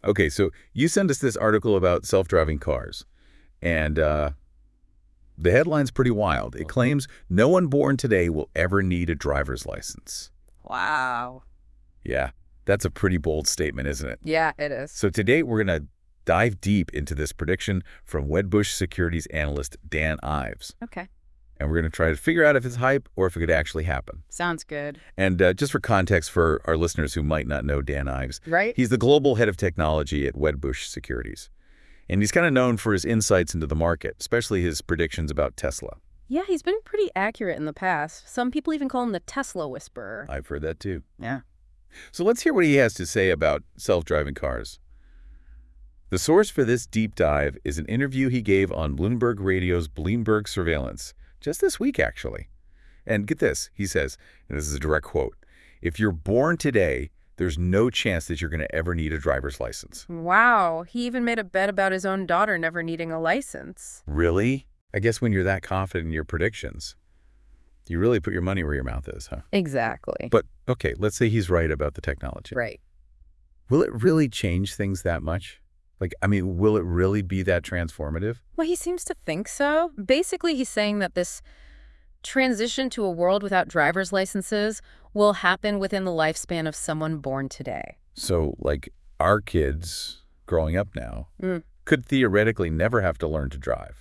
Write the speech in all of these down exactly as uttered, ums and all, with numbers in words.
Okay, so you sent us this article about self-driving cars, and uh, the headline's pretty wild. It claims no one born today will ever need a driver's license. Wow. Yeah, that's a pretty bold statement, isn't it? Yeah, it is. So today we're going to dive deep into this prediction from Wedbush Securities analyst Dan Ives. Okay. And we're going to try to figure out if it's hype or if it could actually happen. Sounds good. And uh, just for context for our listeners who might not know Dan Ives, Right? he's the global head of technology at Wedbush Securities. And he's kind of known for his insights into the market, especially his predictions about Tesla. Yeah, he's been pretty accurate in the past. Some people even call him the Tesla Whisperer. I've heard that too. Yeah. So let's hear what he has to say about self-driving cars. The source for this deep dive is an interview he gave on Bloomberg Radio's Bloomberg Surveillance, just this week, actually. And get this, he says, and this is a direct quote, "If you're born today, there's no chance that you're going to ever need a driver's license." Wow. He even made a bet about his own daughter never needing a license. Really? I guess when you're that confident in your predictions, you really put your money where your mouth is, huh? Exactly. But, okay, let's say he's right about the technology. Right. Will it really change things that much? Like, I mean, will it really be that transformative? Well, he seems to think so. Basically, he's saying that this transition to a world without driver's licenses will happen within the lifespan of someone born today. So, like, our kids growing up now Mm. could theoretically never have to learn to drive.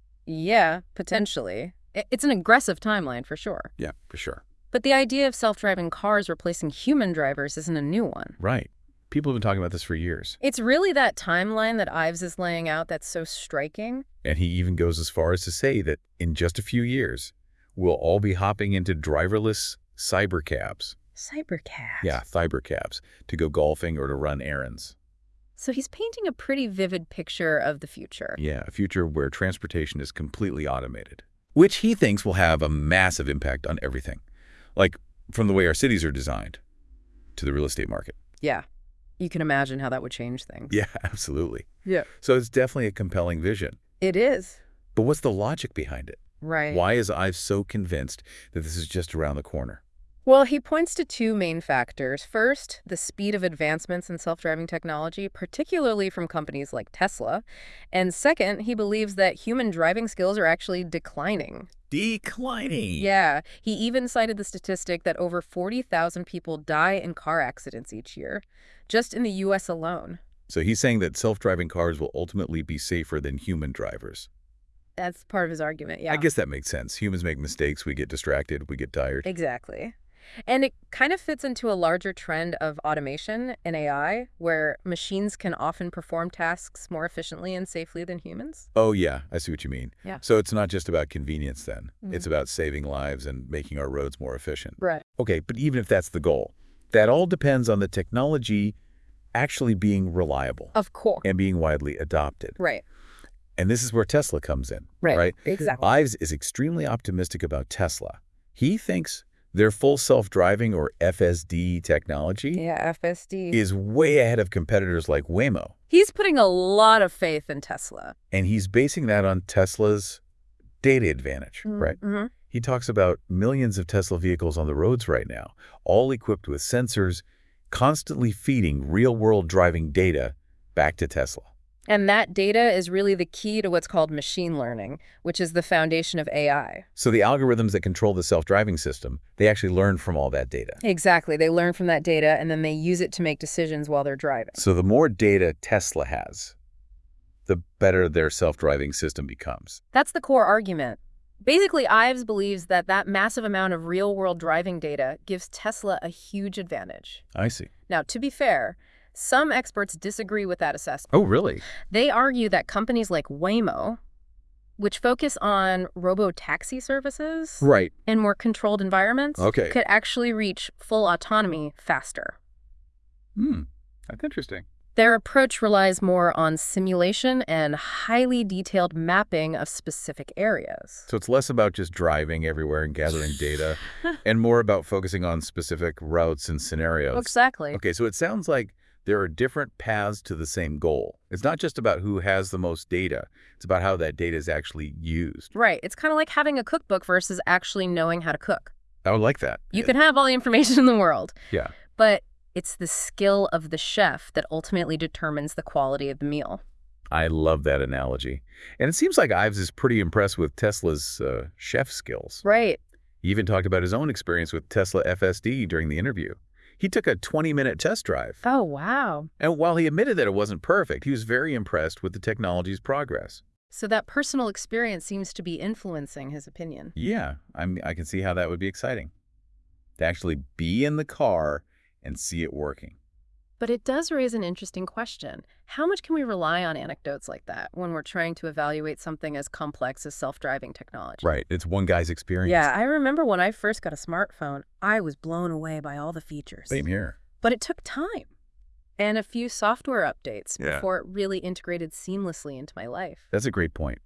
Yeah, potentially. I- It's an aggressive timeline for sure. Yeah, for sure. But the idea of self-driving cars replacing human drivers isn't a new one. Right. People have been talking about this for years. It's really that timeline that Ives is laying out that's so striking. And he even goes as far as to say that in just a few years, we'll all be hopping into driverless cybercabs. Cybercab. Yeah, cybercabs, to go golfing or to run errands. So he's painting a pretty vivid picture of the future. Yeah, a future where transportation is completely automated, which he thinks will have a massive impact on everything, like from the way our cities are designed to the real estate market. Yeah. You can imagine how that would change things. Yeah, absolutely. Yeah. So it's definitely a compelling vision. It is. But what's the logic behind it? Right. Why is Ives so convinced that this is just around the corner? Well, he points to two main factors. First, the speed of advancements in self-driving technology, particularly from companies like Tesla. And second, he believes that human driving skills are actually declining. Declining. Yeah, he even cited the statistic that over forty thousand people die in car accidents each year, just in the U S alone. So he's saying that self-driving cars will ultimately be safer than human drivers. That's part of his argument, yeah. I guess that makes sense. Humans make mistakes, we get distracted, we get tired. Exactly. And it kind of fits into a larger trend of automation and A I, where machines can often perform tasks more efficiently and safely than humans. Oh, yeah, I see what you mean. Yeah. So it's not just about convenience then. Mhm. It's about saving lives and making our roads more efficient. Right. Okay, but even if that's the goal, that all depends on the technology actually being reliable Of course. and being widely adopted. Right. And this is where Tesla comes in, Right. right? Exactly. Ives is extremely optimistic about Tesla. He thinks their full self-driving or F S D technology Yeah, F S D. is way ahead of competitors like Waymo. He's putting a lot of faith in Tesla. And he's basing that on Tesla's data advantage, right? Mm-hmm. He talks about millions of Tesla vehicles on the roads right now, all equipped with sensors, constantly feeding real-world driving data back to Tesla. And that data is really the key to what's called machine learning, which is the foundation of A I. So the algorithms that control the self-driving system, they actually learn from all that data. Exactly. They learn from that data, and then they use it to make decisions while they're driving. So the more data Tesla has, the better their self-driving system becomes. That's the core argument. Basically, Ives believes that that massive amount of real-world driving data gives Tesla a huge advantage. I see. Now, to be fair, some experts disagree with that assessment. Oh, really? They argue that companies like Waymo, which focus on robo-taxi services Right. in more controlled environments, Okay. could actually reach full autonomy faster. Hmm. That's interesting. Their approach relies more on simulation and highly detailed mapping of specific areas. So it's less about just driving everywhere and gathering data and more about focusing on specific routes and scenarios. Exactly. Okay, so it sounds like there are different paths to the same goal. It's not just about who has the most data. It's about how that data is actually used. Right. It's kind of like having a cookbook versus actually knowing how to cook. I would like that. You Yeah. can have all the information in the world, Yeah. but It's the skill of the chef that ultimately determines the quality of the meal. I love that analogy. And it seems like Ives is pretty impressed with Tesla's uh, chef skills. Right. He even talked about his own experience with Tesla F S D during the interview. He took a twenty-minute test drive. Oh, wow. And while he admitted that it wasn't perfect, he was very impressed with the technology's progress. So that personal experience seems to be influencing his opinion. Yeah, I'm, I can see how that would be exciting. To actually be in the car and see it working. But it does raise an interesting question. How much can we rely on anecdotes like that when we're trying to evaluate something as complex as self-driving technology? Right, it's one guy's experience. Yeah, I remember when I first got a smartphone, I was blown away by all the features. Same here. But it took time and a few software updates Yeah. before it really integrated seamlessly into my life. That's a great point.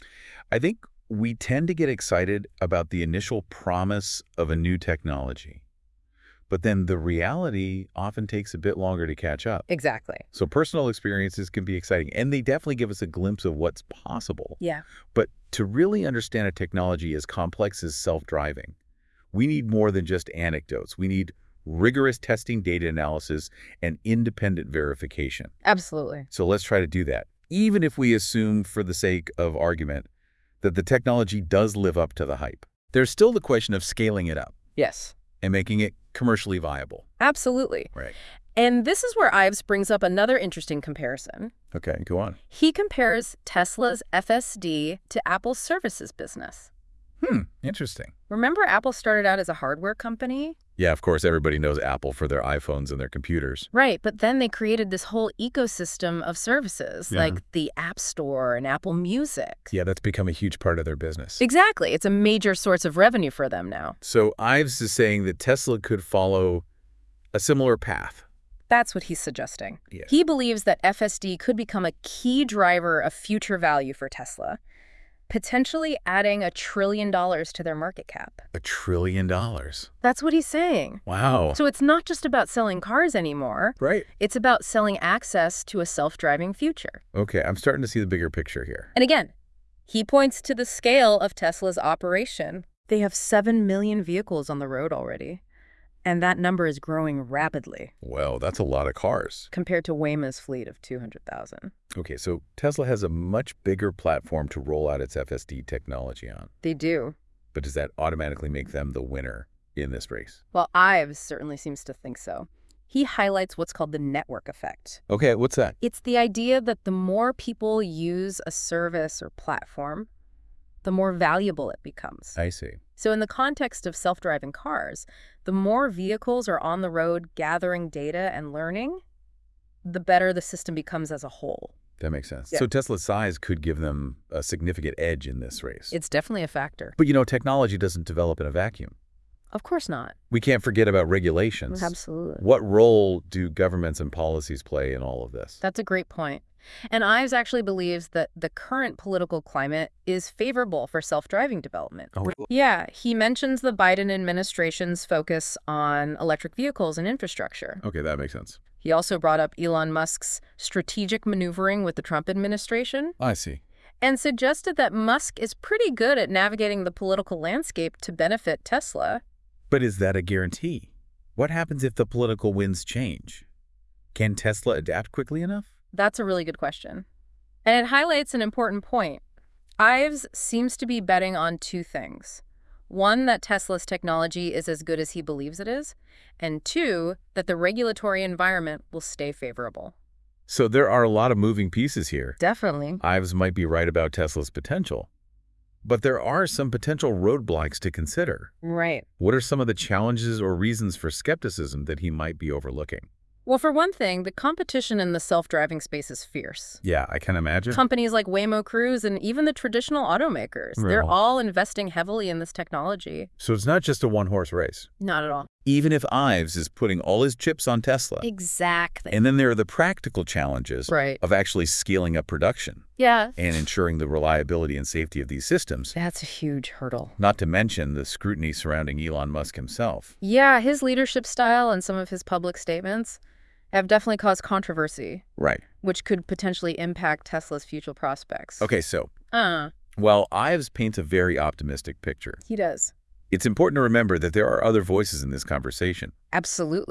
I think we tend to get excited about the initial promise of a new technology. But then the reality often takes a bit longer to catch up. Exactly. So personal experiences can be exciting, and they definitely give us a glimpse of what's possible. Yeah. But to really understand a technology as complex as self-driving, we need more than just anecdotes. We need rigorous testing, data analysis, and independent verification. Absolutely. So let's try to do that, even if we assume, for the sake of argument, that the technology does live up to the hype. There's still the question of scaling it up Yes. and making it commercially viable. Absolutely. Right. And this is where Ives brings up another interesting comparison. Okay, go on. He compares Tesla's F S D to Apple's services business. Hmm, interesting. Remember Apple started out as a hardware company? Yeah, of course, everybody knows Apple for their iPhones and their computers. Right, but then they created this whole ecosystem of services, Yeah. like the App Store and Apple Music. Yeah, that's become a huge part of their business. Exactly. It's a major source of revenue for them now. So Ives is saying that Tesla could follow a similar path. That's what he's suggesting. Yes. He believes that F S D could become a key driver of future value for Tesla, potentially adding a trillion dollars to their market cap. A trillion dollars. That's what he's saying. Wow. So it's not just about selling cars anymore. Right. It's about selling access to a self-driving future. Okay, I'm starting to see the bigger picture here. And again, he points to the scale of Tesla's operation. They have seven million vehicles on the road already, and that number is growing rapidly Well, that's a lot of cars. compared to Waymo's fleet of two hundred thousand. Okay, so Tesla has a much bigger platform to roll out its F S D technology on. They do. But does that automatically make them the winner in this race? Well, Ives certainly seems to think so. He highlights what's called the network effect. Okay, what's that? It's the idea that the more people use a service or platform, the more valuable it becomes. I see. So in the context of self-driving cars, the more vehicles are on the road gathering data and learning, the better the system becomes as a whole. That makes sense. Yeah. So Tesla's size could give them a significant edge in this race. It's definitely a factor. But you know, technology doesn't develop in a vacuum. Of course not. We can't forget about regulations. Absolutely. What role do governments and policies play in all of this? That's a great point. And Ives actually believes that the current political climate is favorable for self-driving development. Oh, Yeah, he mentions the Biden administration's focus on electric vehicles and infrastructure. okay, that makes sense. He also brought up Elon Musk's strategic maneuvering with the Trump administration I see. and suggested that Musk is pretty good at navigating the political landscape to benefit Tesla. But is that a guarantee? What happens if the political winds change? Can Tesla adapt quickly enough? That's a really good question. And it highlights an important point. Ives seems to be betting on two things. One, that Tesla's technology is as good as he believes it is, and two, that the regulatory environment will stay favorable. So there are a lot of moving pieces here. Definitely. Ives might be right about Tesla's potential. But there are some potential roadblocks to consider. Right. What are some of the challenges or reasons for skepticism that he might be overlooking? Well, for one thing, the competition in the self-driving space is fierce. Yeah, I can imagine. Companies like Waymo Cruise and even the traditional automakers, they're Right. all investing heavily in this technology. So it's not just a one-horse race. Not at all. Even if Ives is putting all his chips on Tesla. Exactly. And then there are the practical challenges Right. of actually scaling up production Yeah. and ensuring the reliability and safety of these systems, That's a huge hurdle. not to mention the scrutiny surrounding Elon Musk himself. Yeah, his leadership style and some of his public statements have definitely caused controversy, Right. which could potentially impact Tesla's future prospects. Okay, so Uh, while Ives paints a very optimistic picture, he does. it's important to remember that there are other voices in this conversation. Absolutely.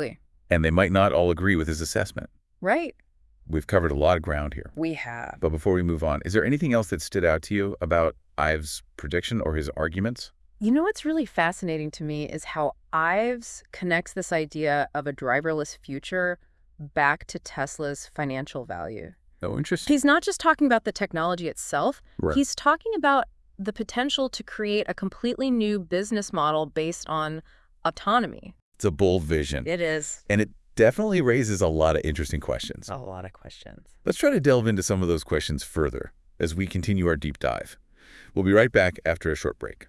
And they might not all agree with his assessment. Right. We've covered a lot of ground here. We have. But before we move on, is there anything else that stood out to you about Ives' prediction or his arguments? You know what's really fascinating to me is how Ives connects this idea of a driverless future back to Tesla's financial value. Oh, interesting. He's not just talking about the technology itself. Right. He's talking about the potential to create a completely new business model based on autonomy. It's a bold vision. It is. And it definitely raises a lot of interesting questions. A lot of questions. Let's try to delve into some of those questions further as we continue our deep dive. We'll be right back after a short break.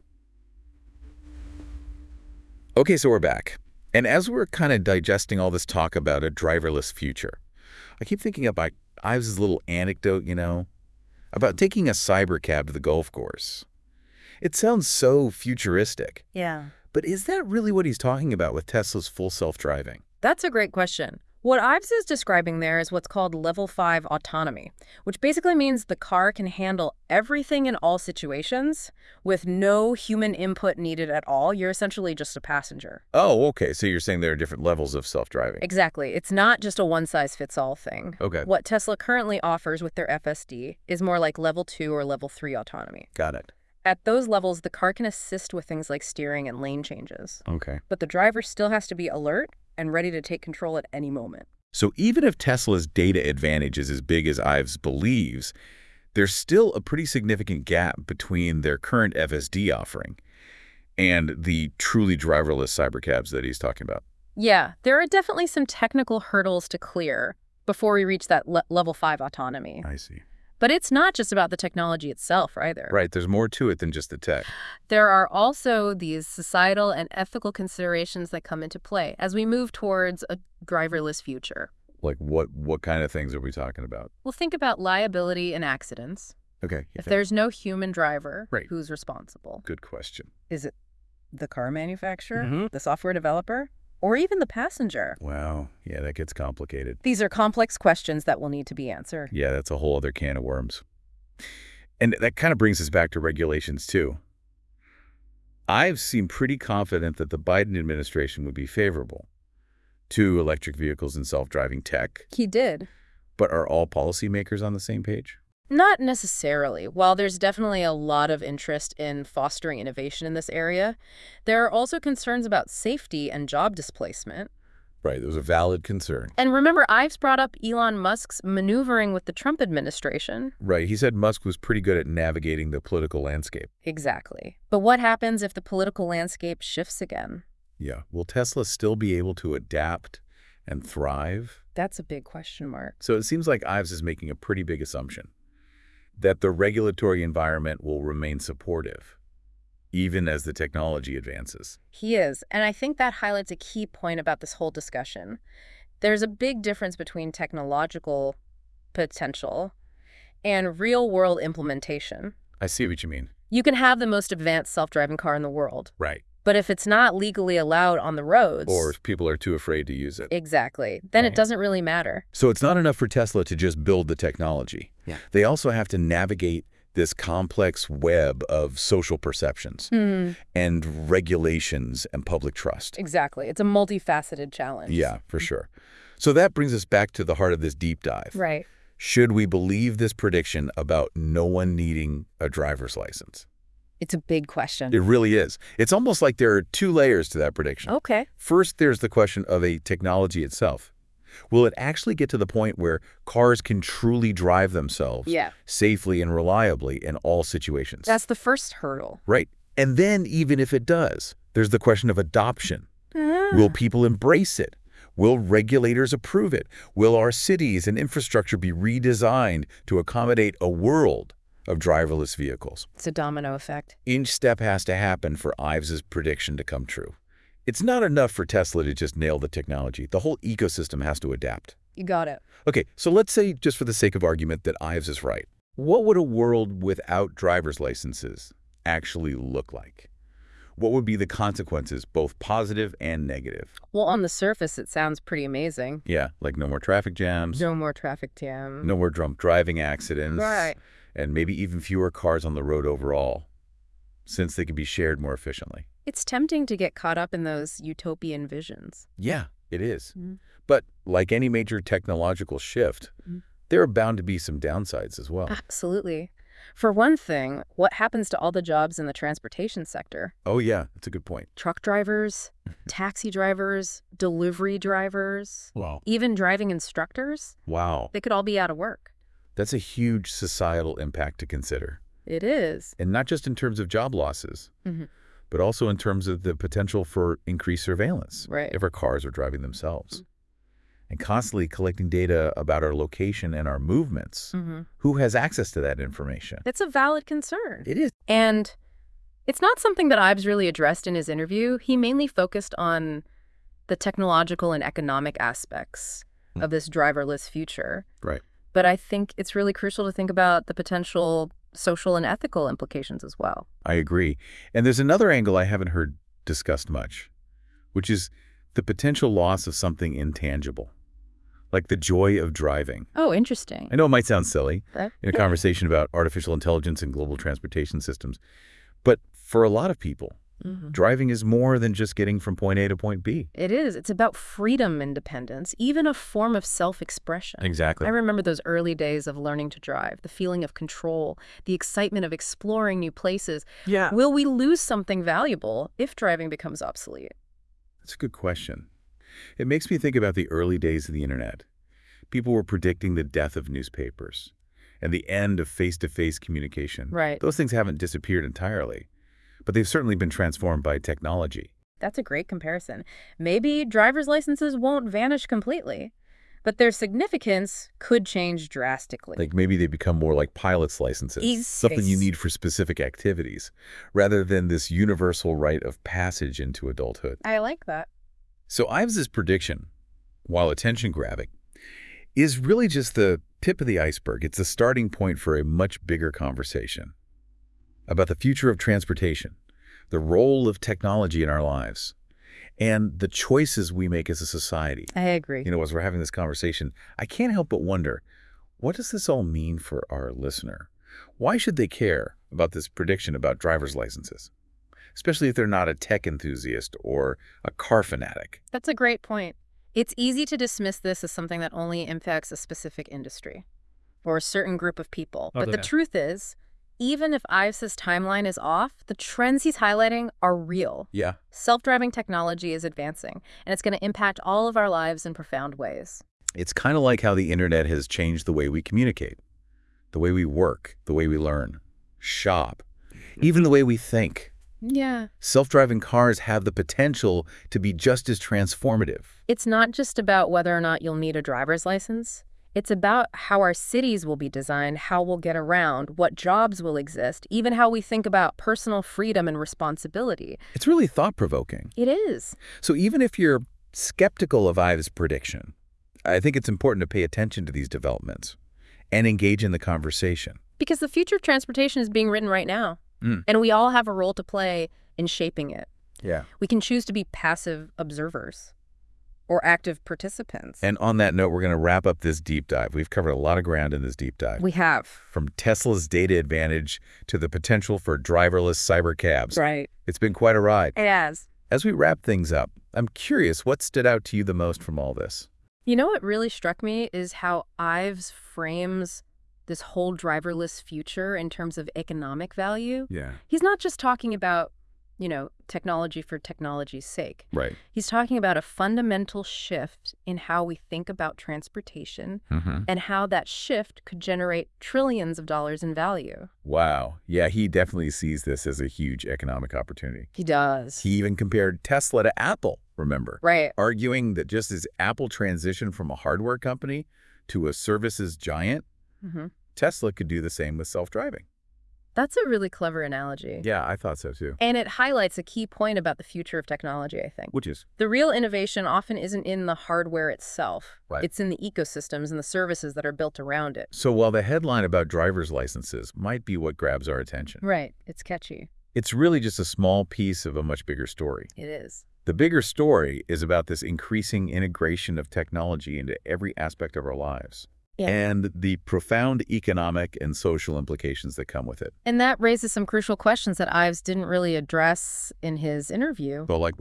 Okay, so we're back. And as we're kind of digesting all this talk about a driverless future, I keep thinking about Ives' little anecdote, you know, about taking a cyber cab to the golf course. It sounds so futuristic. Yeah. But is that really what he's talking about with Tesla's full self-driving? That's a great question. What Ives is describing there is what's called level five autonomy, which basically means the car can handle everything in all situations with no human input needed at all. You're essentially just a passenger. Oh, okay. So you're saying there are different levels of self-driving. Exactly. It's not just a one-size-fits-all thing. Okay. What Tesla currently offers with their F S D is more like level two or level three autonomy. Got it. At those levels, the car can assist with things like steering and lane changes. Okay. But the driver still has to be alert and ready to take control at any moment. So even if Tesla's data advantage is as big as Ives believes, there's still a pretty significant gap between their current F S D offering and the truly driverless cybercabs that he's talking about. Yeah, there are definitely some technical hurdles to clear before we reach that le level five autonomy. I see. But it's not just about the technology itself either. Right, there's more to it than just the tech. There are also these societal and ethical considerations that come into play as we move towards a driverless future. Like what what kind of things are we talking about? Well, think about liability and accidents. Okay. If there's no human driver, Right. who's responsible? Good question. Is it the car manufacturer, Mhm. the software developer, or even the passenger? Wow. Yeah, that gets complicated. These are complex questions that will need to be answered. Yeah, that's a whole other can of worms. And that kind of brings us back to regulations, too. I've seemed pretty confident that the Biden administration would be favorable to electric vehicles and self-driving tech. He did. But are all policymakers on the same page? Not necessarily. While there's definitely a lot of interest in fostering innovation in this area, there are also concerns about safety and job displacement. Right, there was a valid concern. And remember, Ives brought up Elon Musk's maneuvering with the Trump administration. Right, he said Musk was pretty good at navigating the political landscape. Exactly. But what happens if the political landscape shifts again? Yeah, will Tesla still be able to adapt and thrive? That's a big question mark. So it seems like Ives is making a pretty big assumption that the regulatory environment will remain supportive, even as the technology advances. He is, and I think that highlights a key point about this whole discussion. There's a big difference between technological potential and real-world implementation. I see what you mean. You can have the most advanced self-driving car in the world, Right. but if it's not legally allowed on the roads... Or if people are too afraid to use it. Exactly. Then Right. it doesn't really matter. So it's not enough for Tesla to just build the technology. Yeah. They also have to navigate this complex web of social perceptions Hmm. and regulations and public trust. Exactly. It's a multifaceted challenge. Yeah, for sure. So that brings us back to the heart of this deep dive. Right. Should we believe this prediction about no one needing a driver's license? It's a big question. It really is. It's almost like there are two layers to that prediction. Okay. First, there's the question of a technology itself. Will it actually get to the point where cars can truly drive themselves Yeah. safely and reliably in all situations? That's the first hurdle. Right. And then even if it does, there's the question of adoption. Will people embrace it? Will regulators approve it? Will our cities and infrastructure be redesigned to accommodate a world of driverless vehicles? It's a domino effect. Each step has to happen for Ives's prediction to come true. It's not enough for Tesla to just nail the technology. The whole ecosystem has to adapt. You got it. Okay, so let's say, just for the sake of argument, that Ives is right. What would a world without driver's licenses actually look like? What would be the consequences, both positive and negative? Well, on the surface, it sounds pretty amazing. Yeah, like no more traffic jams, No more traffic jam. no more drunk driving accidents, Right. and maybe even fewer cars on the road overall, since they can be shared more efficiently. It's tempting to get caught up in those utopian visions. Yeah, It is. Mhm. But like any major technological shift, Mhm. there are bound to be some downsides as well. Absolutely. For one thing, what happens to all the jobs in the transportation sector? Oh, yeah, that's a good point. Truck drivers, taxi drivers, delivery drivers, Wow. even driving instructors? Wow. They could all be out of work. That's a huge societal impact to consider. It is. And not just in terms of job losses, Mhm. but also in terms of the potential for increased surveillance Right. if our cars are driving themselves. And constantly collecting data about our location and our movements. Mhm. Who has access to that information? That's a valid concern. It is. And it's not something that Ives really addressed in his interview. He mainly focused on the technological and economic aspects Mm. of this driverless future. Right. But I think it's really crucial to think about the potential social and ethical implications as well. I agree. And there's another angle I haven't heard discussed much, which is the potential loss of something intangible, like the joy of driving. Oh, interesting. I know it might sound silly That- in a conversation about artificial intelligence and global transportation systems, but for a lot of people, Mhm. driving is more than just getting from point A to point B. It is. It's about freedom, independence, even a form of self-expression. Exactly. I remember those early days of learning to drive, the feeling of control, the excitement of exploring new places. Yeah. Will we lose something valuable if driving becomes obsolete? That's a good question. It makes me think about the early days of the internet. People were predicting the death of newspapers and the end of face-to-face communication. Right. Those things haven't disappeared entirely, but they've certainly been transformed by technology. That's a great comparison. Maybe driver's licenses won't vanish completely, but their significance could change drastically. Like maybe they become more like pilot's licenses, Yes. something you need for specific activities, rather than this universal rite of passage into adulthood. I like that. So Ives's prediction, while attention-grabbing, is really just the tip of the iceberg. It's a starting point for a much bigger conversation about the future of transportation, the role of technology in our lives, and the choices we make as a society. I agree. You know, as we're having this conversation, I can't help but wonder, what does this all mean for our listener? Why should they care about this prediction about driver's licenses? Especially if they're not a tech enthusiast or a car fanatic. That's a great point. It's easy to dismiss this as something that only impacts a specific industry or a certain group of people. Oh, But the yeah. truth is, even if Ives's timeline is off, the trends he's highlighting are real. Yeah. Self-driving technology is advancing, and it's going to impact all of our lives in profound ways. It's kind of like how the internet has changed the way we communicate, the way we work, the way we learn, shop, even the way we think. Yeah. Self-driving cars have the potential to be just as transformative. It's not just about whether or not you'll need a driver's license. It's about how our cities will be designed, how we'll get around, what jobs will exist, even how we think about personal freedom and responsibility. It's really thought-provoking. It is. So even if you're skeptical of Ives' prediction, I think it's important to pay attention to these developments and engage in the conversation. Because the future of transportation is being written right now. Mm. And we all have a role to play in shaping it. Yeah. We can choose to be passive observers or active participants. And on that note, we're going to wrap up this deep dive. We've covered a lot of ground in this deep dive. We have. From Tesla's data advantage to the potential for driverless cyber cabs. Right. It's been quite a ride. It has. As we wrap things up, I'm curious what stood out to you the most from all this? You know what really struck me is how Ives frames this whole driverless future in terms of economic value. Yeah. He's not just talking about, you know, technology for technology's sake. Right. He's talking about a fundamental shift in how we think about transportation Mm-hmm. and how that shift could generate trillions of dollars in value. Wow. Yeah, he definitely sees this as a huge economic opportunity. He does. He even compared Tesla to Apple, remember? Right. Arguing that just as Apple transitioned from a hardware company to a services giant, Mm-hmm. Tesla could do the same with self-driving. That's a really clever analogy. Yeah, I thought so too. And it highlights a key point about the future of technology, I think. Which is? The real innovation often isn't in the hardware itself. Right. It's in the ecosystems and the services that are built around it. So while the headline about driver's licenses might be what grabs our attention, Right. It's catchy. it's really just a small piece of a much bigger story. It is. The bigger story is about this increasing integration of technology into every aspect of our lives. Yeah. And the profound economic and social implications that come with it. And that raises some crucial questions that Ives didn't really address in his interview. So like what?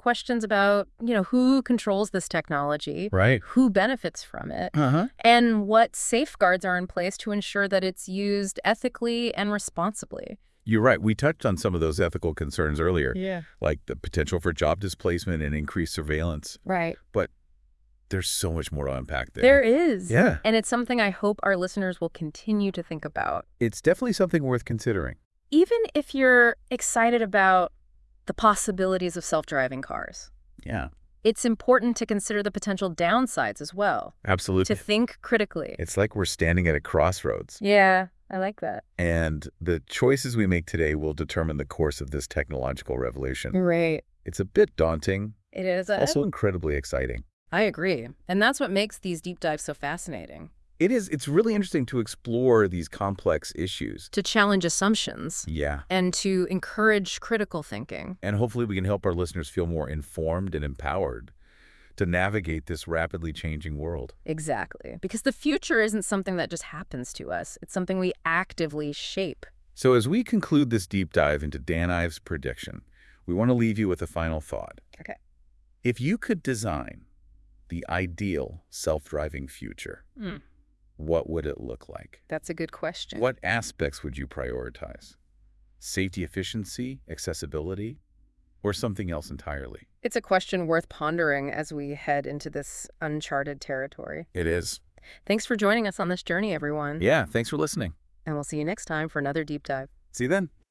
questions about, you know, who controls this technology, Right. who benefits from it, Uh-huh. and what safeguards are in place to ensure that it's used ethically and responsibly. You're right. We touched on some of those ethical concerns earlier, Yeah. like the potential for job displacement and increased surveillance. Right. But there's so much more to unpack there. There is. Yeah. And it's something I hope our listeners will continue to think about. It's definitely something worth considering. Even if you're excited about the possibilities of self-driving cars, Yeah, it's important to consider the potential downsides as well, absolutely. to think critically. It's like we're standing at a crossroads. Yeah, I like that. And the choices we make today will determine the course of this technological revolution. Right. It's a bit daunting, It is. A, also incredibly exciting. I agree. And that's what makes these deep dives so fascinating. It is. It's really interesting to explore these complex issues. To challenge assumptions Yeah. and to encourage critical thinking. And hopefully we can help our listeners feel more informed and empowered to navigate this rapidly changing world. Exactly. Because the future isn't something that just happens to us. It's something we actively shape. So as we conclude this deep dive into Dan Ives' prediction, we want to leave you with a final thought. Okay. If you could design the ideal self-driving future, Mm. what would it look like? That's a good question. What aspects would you prioritize? Safety, efficiency, accessibility, or something else entirely? It's a question worth pondering as we head into this uncharted territory. It is. Thanks for joining us on this journey, everyone. Yeah, thanks for listening. And we'll see you next time for another deep dive. See you then.